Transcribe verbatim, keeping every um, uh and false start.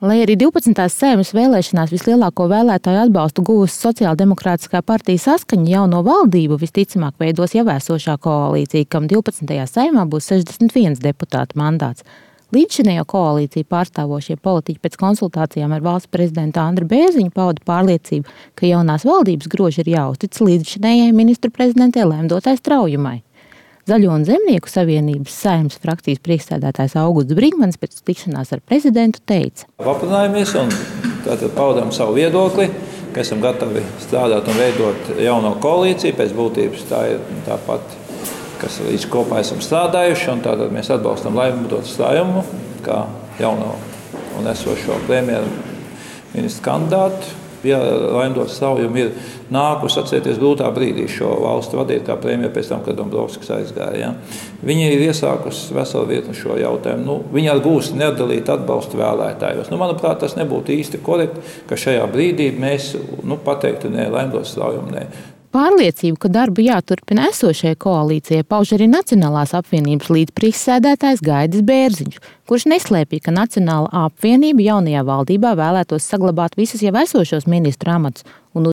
Lai arī divpadsmitās Saeimas vēlēšanās vislielāko vēlētāju atbalstu guvusi Sociāldemokrātiskā partija Saskaņa, jauno valdību visticamāk veidos jau esošā koalīcija, kam divpadsmitajā Saeimā būs sešdesmit viens deputātu mandāts. Līdzšinējo koalīciju pārstāvošie politiķi pēc konsultācijām ar valsts prezidentu Andri Bērziņu pauda pārliecību, ka jaunās valdības groži ir jāuztic līdzšinējai ministru prezidentē Lemdotai Straujumai. Zaļo un Zemnieku savienības Saeimas frakcijas priekšsēdētājs Augusts Brigmanis pēc tikšanās ar prezidentu teica: Aprunājamies un tātad paudām savu viedokli, ka esam gatavi strādāt un veidot jauno koalīciju. Pēc būtības tā ir tāpat, kas līdz kopā esam strādājuši, un tātad mēs atbalstam Lemdotu Straujumu kā jauno un esošo premjeru ministru kandidātu. Ja Lemdota Straujuma ir nākus atcerieties grūtā brīdī šo valstu vadīt kā premjeru pēc tam, kad Dombrovskis aizgāja. Ja? Viņa ir iesākusi veselu virkni šo jautājumu. Nu, viņa gūst nedalītu atbalstu vēlētājos. Nu, manuprāt, tas nebūtu īsti korekti, ka šajā brīdī mēs nu, pateiktu ne Lemdotas Straujuma, ne. Pārliecību, ka darbu jāturpina esošajai koalīcijai, pauž arī Nacionālās apvienības līdzpriekšsēdētājs Gaidis Bērziņš, kurš neslēpja, ka Nacionālā apvienība jaunajā valdībā vēlētos saglabāt visus jau esošos ministru amatus un